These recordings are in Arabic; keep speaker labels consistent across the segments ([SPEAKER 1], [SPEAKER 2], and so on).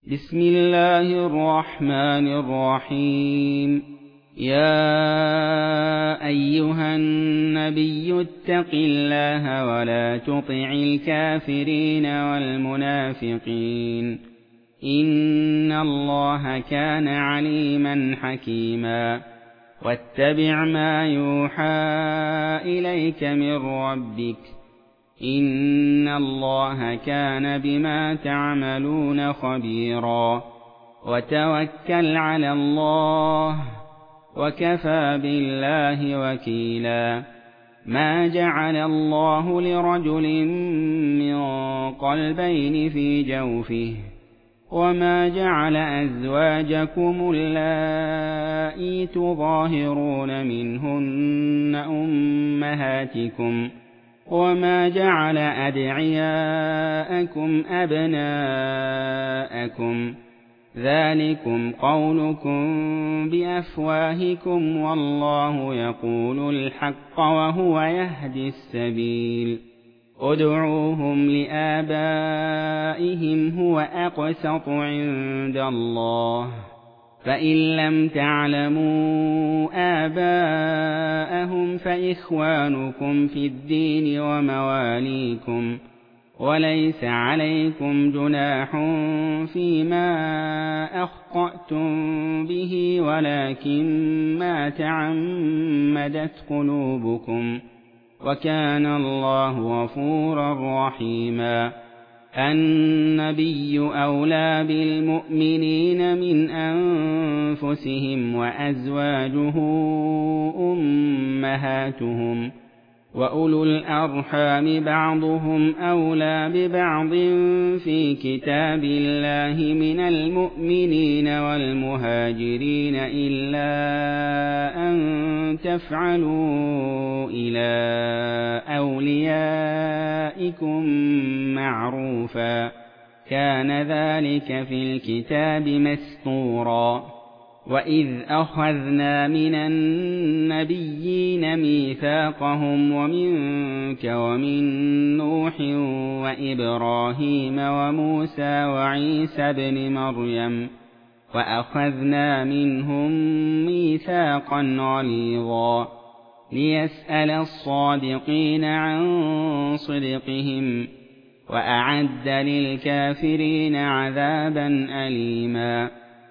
[SPEAKER 1] بسم الله الرحمن الرحيم. يا أيها النبي اتق الله ولا تطع الكافرين والمنافقين إن الله كان عليما حكيما. واتبع ما يوحى إليك من ربك إن الله كان بما تعملون خبيرا. وتوكل على الله وكفى بالله وكيلا. ما جعل الله لرجل من قلبين في جوفه وما جعل أزواجكم اللائي تظاهرون منهن أمهاتكم وما جعل أدعياءكم أبناءكم ذلكم قولكم بأفواهكم والله يقول الحق وهو يهدي السبيل. ادعوهم لآبائهم هو أقسط عند الله فإن لم تعلموا آباءهم فإخوانكم في الدين ومواليكم وليس عليكم جناح فيما أخطأتم به ولكن ما تعمدت قلوبكم وكان الله غفورا رحيما. النبي أولى بالمؤمنين من أنفسهم وأزواجه أمهاتهم وأولو الأرحام بعضهم أولى ببعض في كتاب الله من المؤمنين والمهاجرين إلا أن تفعلوا إلى أوليائكم معروفا كان ذلك في الكتاب مسطورا. وإذ أخذنا من النبيين ميثاقهم ومنك ومن نوح وإبراهيم وموسى وعيسى بن مريم وأخذنا منهم ميثاقا غليظا ليسأل الصادقين عن صدقهم وأعد للكافرين عذابا أليما.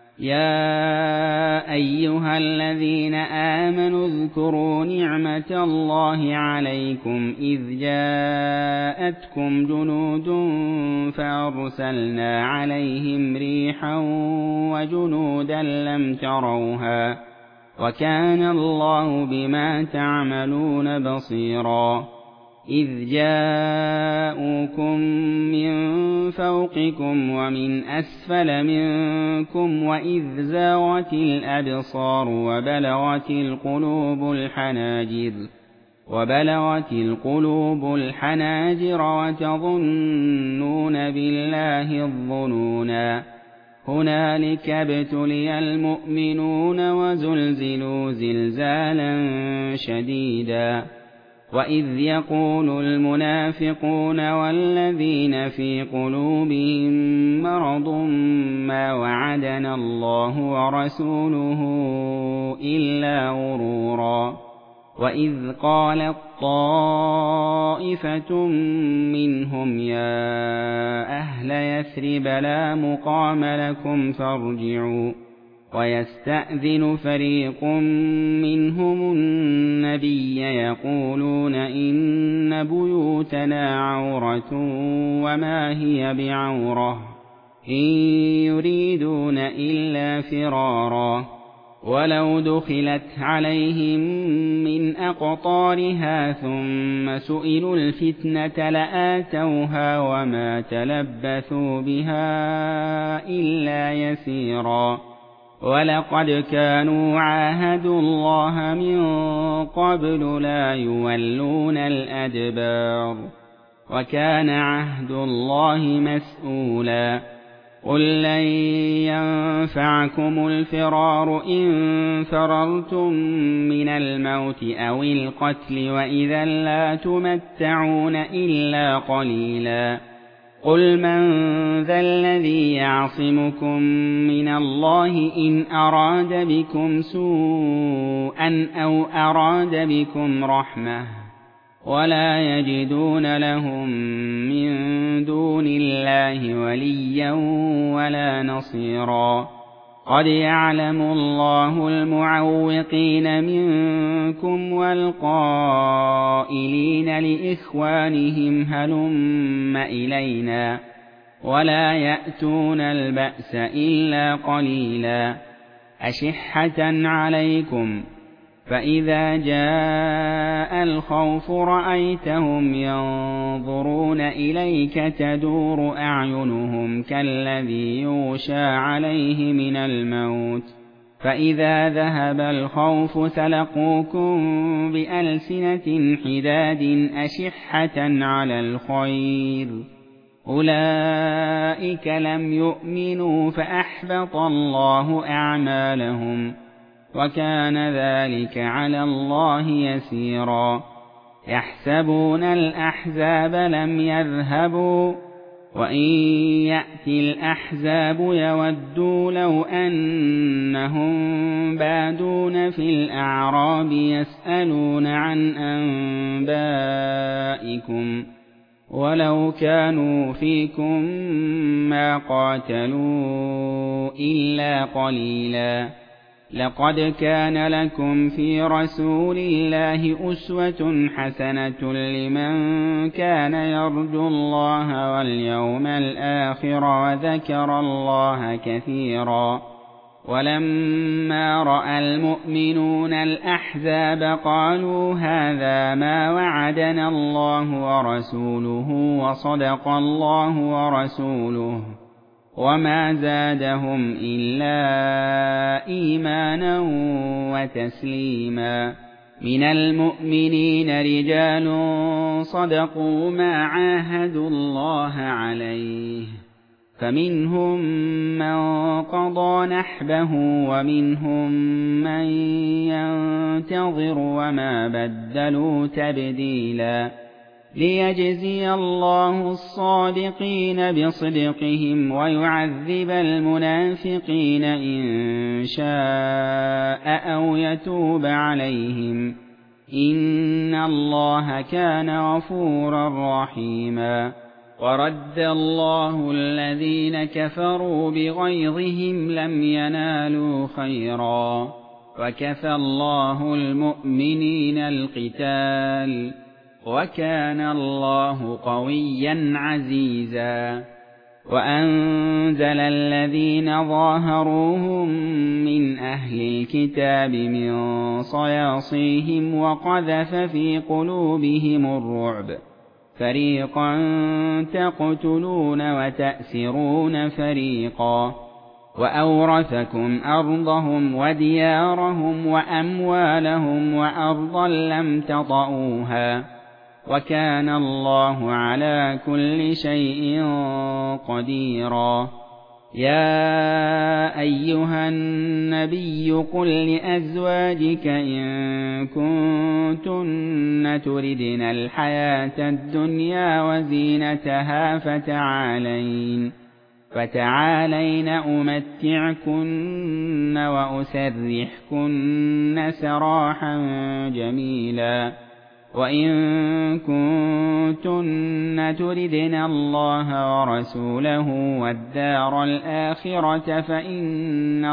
[SPEAKER 1] يا أيها الذين آمنوا اذكروا نعمة الله عليكم إذ جاءتكم جنود فأرسلنا عليهم ريحا وجنودا لم تروها وكان الله بما تعملون بصيرا. إذ جاءوكم من فوقكم ومن أسفل منكم وإذ زاغت الأبصار وبلغت القلوب الحناجر وتظنون بالله الظنونا. هنالك ابتلي المؤمنون وزلزلوا زلزالا شديدا. وإذ يقول المنافقون والذين في قلوبهم مرض ما وعدنا الله ورسوله إلا غرورا. وإذ قالت طائفة منهم يا أهل يثرب لا مقام لكم فارجعوا ويستأذن فريق منهم النبي يقولون إن بيوتنا عورة وما هي بعورة إن يريدون إلا فرارا. ولو دخلت عليهم من أقطارها ثم سئلوا الفتنة لآتوها وما تلبثوا بها إلا يسيرا. ولقد كانوا عاهدوا الله من قبل لا يولون الأدبار وكان عهد الله مسؤولا. قل لن ينفعكم الفرار إن فررتم من الموت أو القتل وإذا لا تمتعون إلا قليلا. قُلْ مَنْ ذَا الَّذِي يَعْصِمُكُمْ مِنَ اللَّهِ إِنْ أَرَادَ بِكُمْ سُوءًا أَوْ أَرَادَ بِكُمْ رَحْمَةً وَلَا يَجِدُونَ لَهُم مِّن دُونِ اللَّهِ وَلِيًّا وَلَا نَصِيرًا قَدْ يَعْلَمُ اللَّهُ الْمُعَوِّقِينَ مِنكُمْ وَالْقَائِلِينَ لِإِخْوَانِهِمْ هَلُمَّ إِلَيْنَا وَلَا يَأْتُونَ الْبَأْسَ إِلَّا قَلِيلًا أَشِحَّةً عَلَيْكُمْ فَإِذَا جَاءَ الْخَوْفُ رَأَيْتَهُمْ يَنظُرُونَ إِلَيْكَ تَدُورُ أَعْيُنُهُمْ كَالَّذِي يُغْشَىٰ عَلَيْهِ مِنَ الْمَوْتِ فَإِذَا ذَهَبَ الْخَوْفُ سَلَقُوكُم بِأَلْسِنَةٍ حِدَادٍ أَشِحَّةً عَلَى الْخَيْرِ أُولَٰئِكَ لَمْ يُؤْمِنُوا فَأَحْبَطَ اللَّهُ أَعْمَالَهُمْ وَكَانَ ذَلِكَ عَلَى اللَّهِ يَسِيرًا يَحْسَبُونَ الْأَحْزَابَ لَمْ يَذْهَبُوا وَإِن يَأْتِ الْأَحْزَابُ يَوَدُّوا لَوْ أَنَّهُم بَادُونَ فِي الْأَعْرَابِ يَسْأَلُونَ عَنْ أَنبَائِكُمْ وَلَوْ كَانُوا فِيكُم مَّا قَاتَلُوا إِلَّا قَلِيلًا لَقَدْ كَانَ لَكُمْ فِي رَسُولِ اللَّهِ أُسْوَةٌ حَسَنَةٌ لِّمَن كَانَ يَرْجُو اللَّهَ وَالْيَوْمَ الْآخِرَ وَذَكَرَ اللَّهَ كَثِيرًا وَلَمَّا رَأَى الْمُؤْمِنُونَ الْأَحْزَابَ قَالُوا هَٰذَا مَا وَعَدَنَا اللَّهُ وَرَسُولُهُ وَصَدَقَ اللَّهُ وَرَسُولُهُ وَمَا زَادَهُمْ إِلَّا إِيمَانًا وَتَسْلِيمًا مِنَ الْمُؤْمِنِينَ رِجَالٌ صَدَقُوا مَا عَاهَدُوا اللَّهَ عَلَيْهِ فَمِنْهُم مَّن قَضَىٰ نَحْبَهُ وَمِنْهُم مَّن يَنتَظِرُ وَمَا بَدَّلُوا تَبْدِيلًا لِيَجْزِيَ اللَّهُ الصَّادِقِينَ بِصِدْقِهِمْ وَيُعَذِّبَ الْمُنَافِقِينَ إِن شَاءَ أَوْ يَتُوبَ عَلَيْهِمْ إِنَّ اللَّهَ كَانَ غَفُورًا رَّحِيمًا وَرَدَّ اللَّهُ الَّذِينَ كَفَرُوا بِغَيْظِهِمْ لَمْ يَنَالُوا خَيْرًا وَكَفَى اللَّهُ الْمُؤْمِنِينَ الْقِتَالَ وَكَانَ اللَّهُ قَوِيًّا عَزِيزًا وَأَنزَلَ الَّذِينَ ظَاهَرُوهُم مِّنْ أَهْلِ الْكِتَابِ مِن صَيَاصِيهِمْ وَقَذَفَ فِي قُلُوبِهِمُ الرُّعْبَ فَرِيقًا تَقْتُلُونَ وَتَأْسِرُونَ فَرِيقًا وَأَوْرَثَكُمْ أَرْضَهُمْ وَدِيَارَهُمْ وَأَمْوَالَهُمْ وَأَرْضًا لَّمْ تَطَئُوهَا وَكَانَ اللَّهُ عَلَىٰ كُلِّ شَيْءٍ قَدِيرًا يَا أَيُّهَا النَّبِيُّ قُل لِّأَزْوَاجِكَ إِن كُنتُنَّ تُرِدْنَ الْحَيَاةَ الدُّنْيَا وَزِينَتَهَا فتعالين أمتعكن وأسرحكن سراحا جميلا وإن كنتن تردن الله ورسوله والدار الآخرة فإن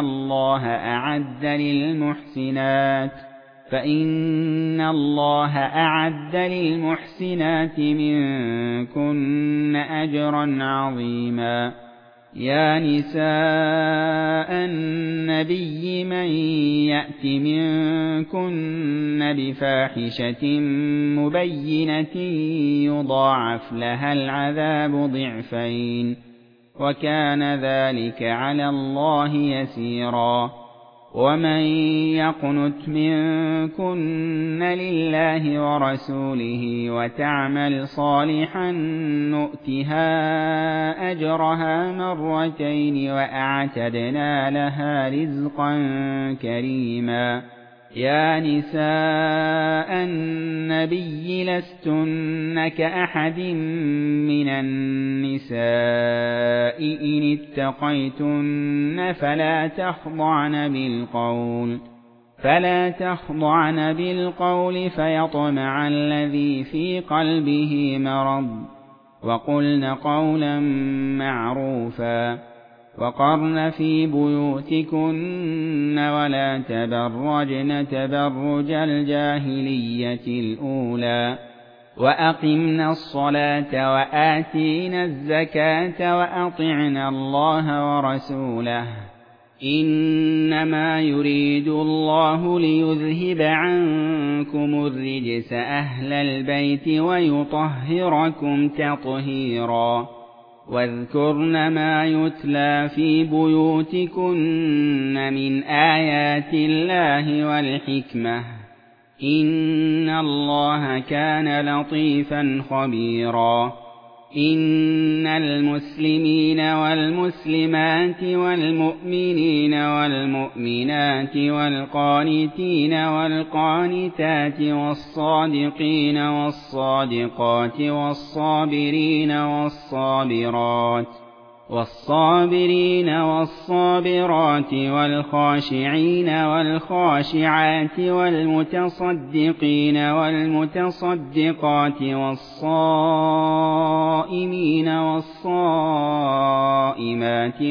[SPEAKER 1] الله أعد للمحسنات منكن أجرا عظيما يا نساء النبي من يأت منكن بفاحشة مبينة يضاعف لها العذاب ضعفين وكان ذلك على الله يسيرا ومن يقنت منكن لله ورسوله وتعمل صالحا نؤتها أجرها مرتين وأعتدنا لها رزقا كريما يا نساء النبي لستن كأحد من النساء إن اتقيتن فلا تخضعن بالقول فيطمع الذي في قلبه مرض، وقلن قولا معروفا، وقرن في بيوتكن ولا تبرجن تبرج الجاهلية الأولى، وأقمن الصلاة وآتينا الزكاة وأطعنا الله ورسوله، إنما يريد الله ليذهب عنكم الرجس أهل البيت ويطهركم تطهيرا. واذكرن ما يتلى في بيوتكن من آيات الله والحكمة، إن الله كان لطيفا خبيرا. إن المسلمين والمسلمات والمؤمنين والمؤمنات والقانتين والقانتات والصادقين والصادقات والصابرين والصابرات والخاشعين والخاشعات والمتصدقين والمتصدقات والصائمين والصائمات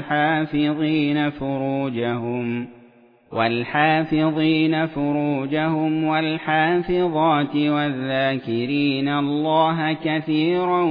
[SPEAKER 1] والحافظين فروجهم والحافظات والذاكرين الله كثيرا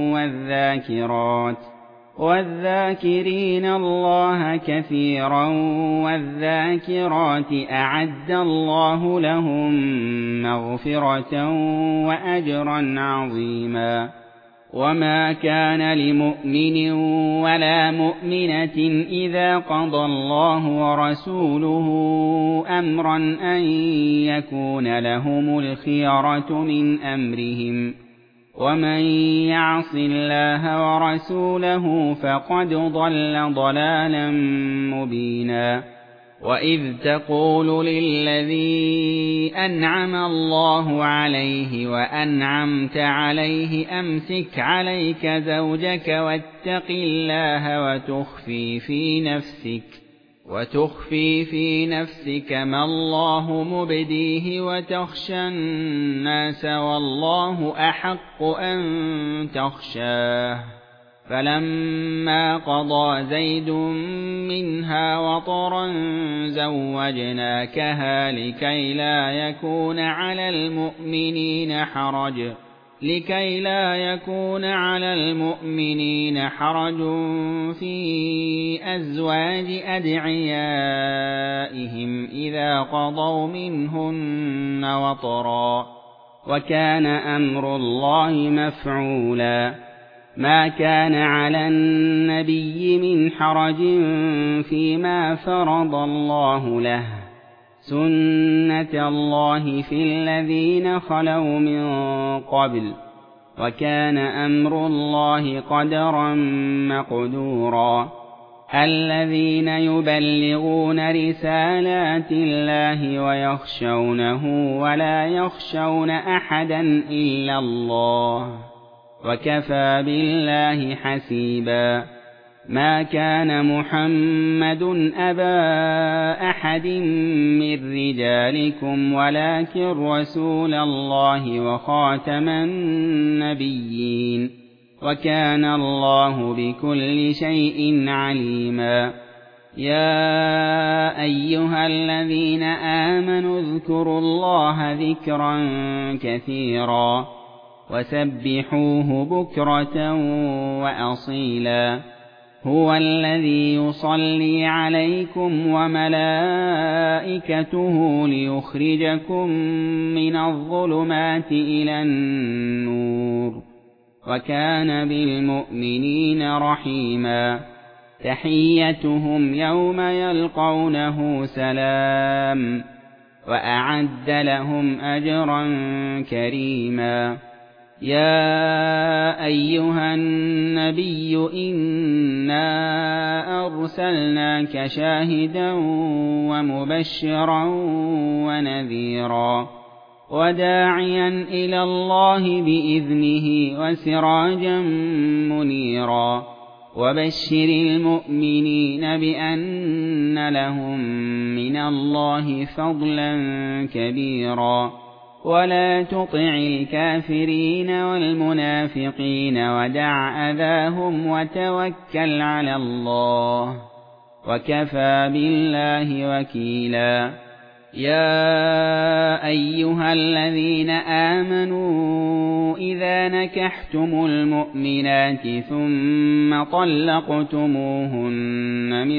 [SPEAKER 1] والذاكرات أعد الله لهم مغفرة وأجرا عظيما. وما كان لمؤمن ولا مؤمنة إذا قضى الله ورسوله أمرا أن يكون لهم الخيرة من أمرهم، ومن يعص الله ورسوله فقد ضل ضلالا مبينا. وإذ تقول للذي أنعم الله عليه وأنعمت عليه أمسك عليك زوجك واتق الله وتخفي في نفسك ما الله مبديه وتخشى الناس والله أحق أن تخشاه، فلما قضى زيد منها وطرا زوجناكها لكي لا يكون على المؤمنين حرج في أزواج أدعيائهم إذا قضوا منهن وطرا، وكان أمر الله مفعولا. ما كان على النبي من حرج فيما فرض الله له، سنة الله في الذين خلوا من قبل، وكان أمر الله قدرا مقدورا. الذين يبلغون رسالات الله ويخشونه ولا يخشون أحدا إلا الله، وكفى بالله حسيبا. ما كان محمد أبا أحد من رجالكم ولكن رسول الله وخاتم النبيين، وكان الله بكل شيء عليما. يا أيها الذين آمنوا اذكروا الله ذكرا كثيرا وسبحوه بكرة وأصيلا. هو الذي يصلي عليكم وملائكته ليخرجكم من الظلمات إلى النور، وكان بالمؤمنين رحيما. تحيتهم يوم يلقونه سلام، وأعد لهم أجرا كريما. يا أيها النبي إنا أرسلناك شاهدا ومبشرا ونذيرا وداعيا إلى الله بإذنه وسراجا منيرا وبشر المؤمنين بأن لهم من الله فضلا كبيرا ولا تطع الكافرين والمنافقين ودع أذاهم وتوكل على الله وكفى بالله وكيلا يا أيها الذين آمنوا إذا نكحتم المؤمنات ثم طلقتموهن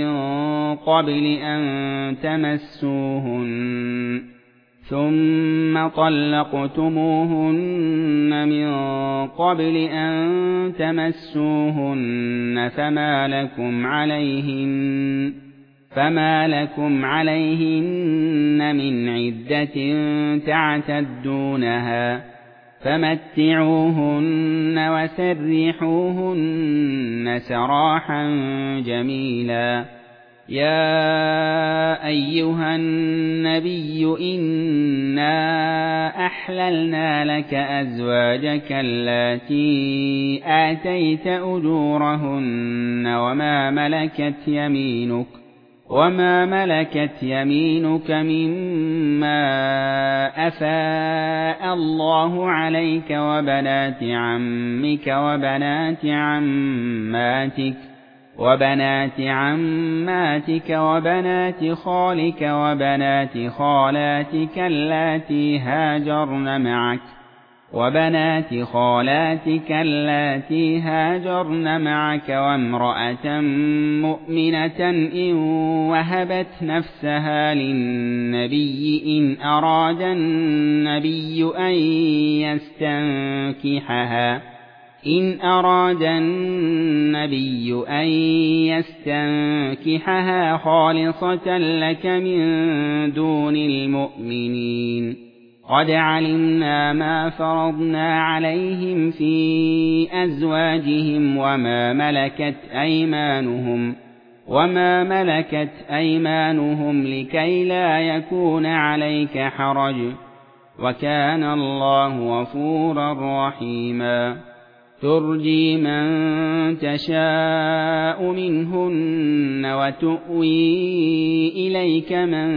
[SPEAKER 1] من قبل أن تمسوهن فما لكم عليهن من عدة تعتدونها فمتعوهن وسرحوهن سراحا جميلا يا أيها النبي إنا أحللنا لك أزواجك اللاتي آتيت أجورهن وما ملكت يمينك مما أفاء الله عليك وبنات عمك وبنات عماتك وبنات خالك وبنات خالاتك اللاتي هاجرن معك وامرأة مؤمنة إن وهبت نفسها للنبي إن أراد النبي أن يستنكحها خالصة لك من دون المؤمنين قد علمنا ما فرضنا عليهم في أزواجهم وما ملكت أيمانهم لكي لا يكون عليك حرج وكان الله غفورا رحيما ترجي من تشاء منهن وتؤوي إليك من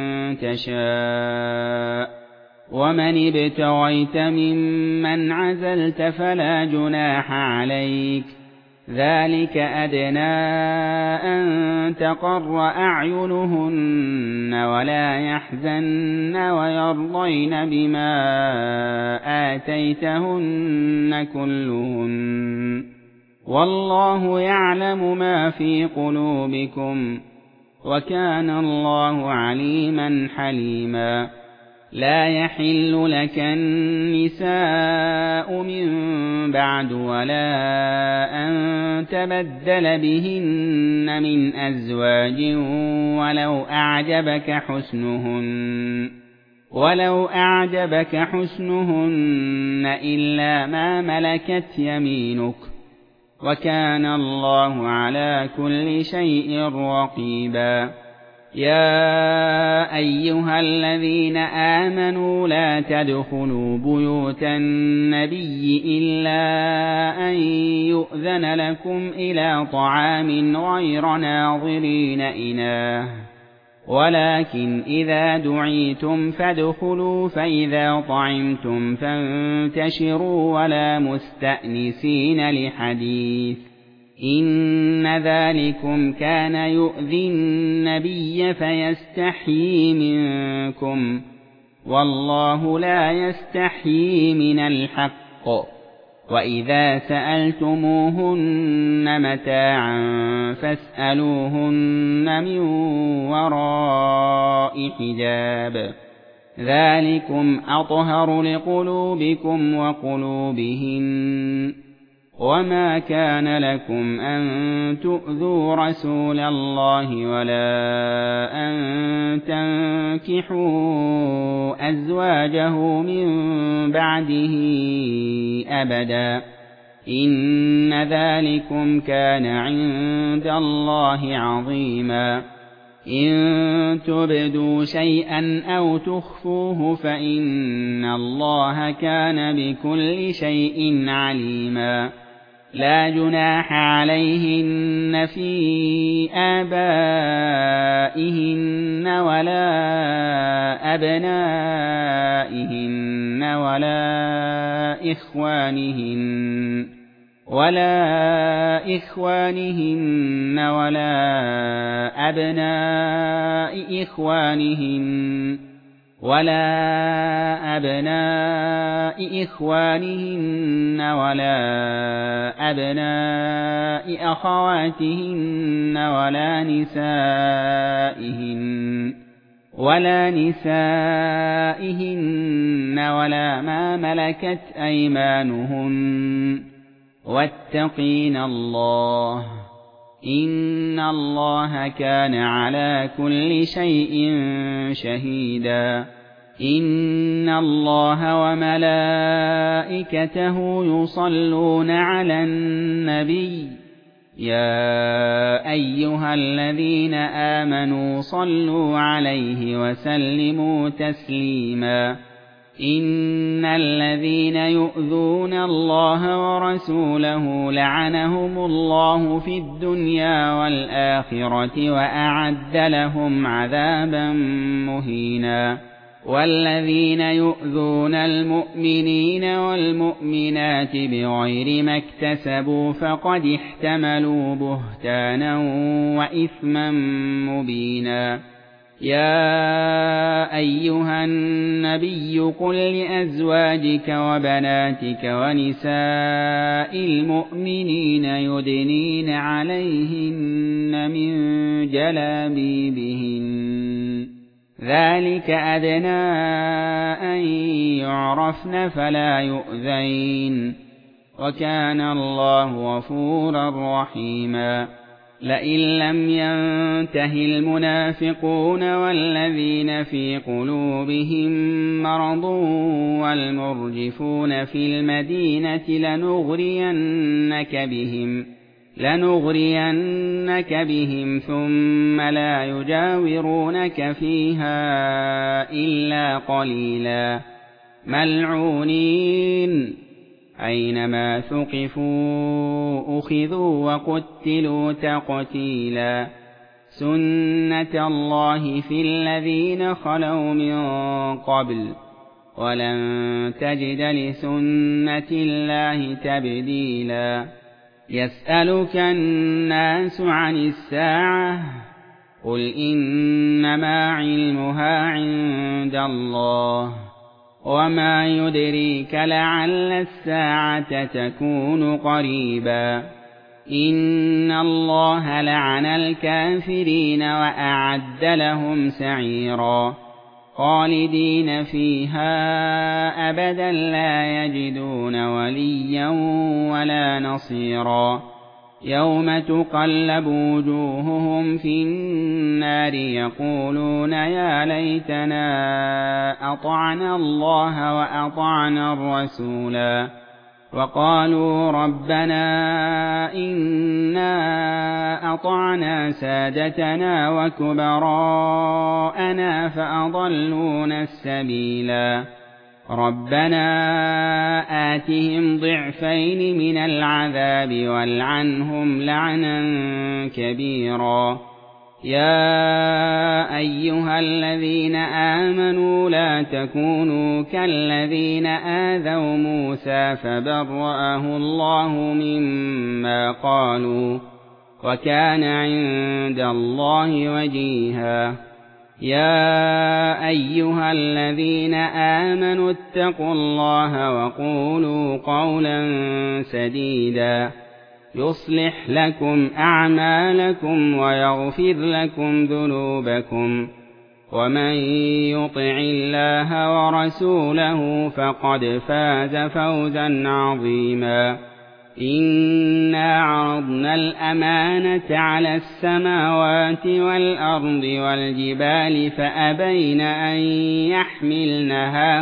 [SPEAKER 1] تشاء ومن ابتغيت ممن عزلت فلا جناح عليك ذلك أدنى أن تقر أعينهن ولا يحزن ويرضين بما آتيتهن كلهن والله يعلم ما في قلوبكم وكان الله عليما حليما لا يحل لك النساء من بعد ولا أن تبدل بهن من أزواج ولو أعجبك حسنهن إلا ما ملكت يمينك وكان الله على كل شيء رقيبا يا أيها الذين آمنوا لا تدخلوا بيوت النبي إلا أن يؤذن لكم إلى طعام غير ناظرين إناه ولكن إذا دعيتم فادخلوا فإذا طعمتم فانتشروا ولا مستأنسين لحديث إن ذلكم كان يؤذي النبي فيستحيي منكم والله لا يستحيي من الحق وإذا سألتموهن متاعا فاسألوهن من وراء حجاب ذلكم أطهر لقلوبكم وقلوبهن وما كان لكم أن تؤذوا رسول الله ولا أن تنكحوا أزواجه من بعده أبدا إن ذلكم كان عند الله عظيما إن تبدوا شيئا أو تخفوه فإن الله كان بكل شيء عليما لا جناح عليهن في آبائهن ولا أبنائهن ولا إخوانهن ولا أبناء إخوانهن ولا أبناء أخواتهن ولا نسائهن ولا ما ملكت أيمانهن واتقين الله إن الله كان على كل شيء شهيدا إن الله وملائكته يصلون على النبي يا أيها الذين آمنوا صلوا عليه وسلموا تسليما إن الذين يؤذون الله ورسوله لعنهم الله في الدنيا والآخرة وأعد لهم عذابا مهينا والذين يؤذون المؤمنين والمؤمنات بغير ما اكتسبوا فقد احتملوا بهتانا وإثما مبينا يا أيها النبي قل لأزواجك وبناتك ونساء المؤمنين يدنين عليهن من جلابيبهن ذلك أدنى أن يعرفن فلا يؤذين وكان الله غفورا رحيما لئن لم ينته المنافقون والذين في قلوبهم مرض والمرجفون في المدينة لنغرينك بهم ثم لا يجاورونك فيها إلا قليلا ملعونين أينما ثقفوا أخذوا وقتلوا تقتيلا سنة الله في الذين خلوا من قبل ولن تجد لسنة الله تبديلا يسألك الناس عن الساعة قل إنما علمها عند الله وما يدريك لعل الساعة تكون قريبا إن الله لعن الكافرين وأعد لهم سعيرا خالدين فيها أبدا لا يجدون وليا ولا نصيرا يوم تقلب وجوههم في النار يقولون يا ليتنا أطعنا الله وأطعنا الرسولا وقالوا ربنا إنا أطعنا سادتنا وكبراءنا فأضلونا السبيلا ربنا آتهم ضعفين من العذاب والعنهم لعنا كبيرا يا أيها الذين آمنوا لا تكونوا كالذين آذوا موسى فبرأه الله مما قالوا وكان عند الله وجيها يا أيها الذين آمنوا اتقوا الله وقولوا قولا سديدا يصلح لكم أعمالكم ويغفر لكم ذنوبكم ومن يطع الله ورسوله فقد فاز فوزا عظيما إنا عرضنا الأمانة على السماوات والأرض والجبال فأبين أن يحملنها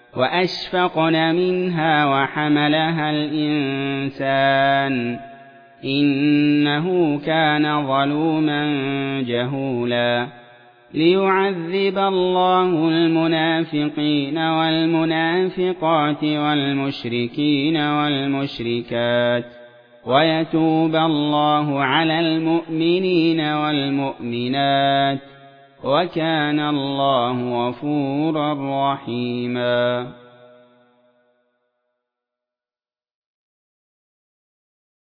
[SPEAKER 1] وأشفقن منها وحملها الإنسان إنه كان ظلوما جهولا ليعذب الله المنافقين والمنافقات والمشركين والمشركات ويتوب الله على المؤمنين والمؤمنات وكان الله غفورا رحيما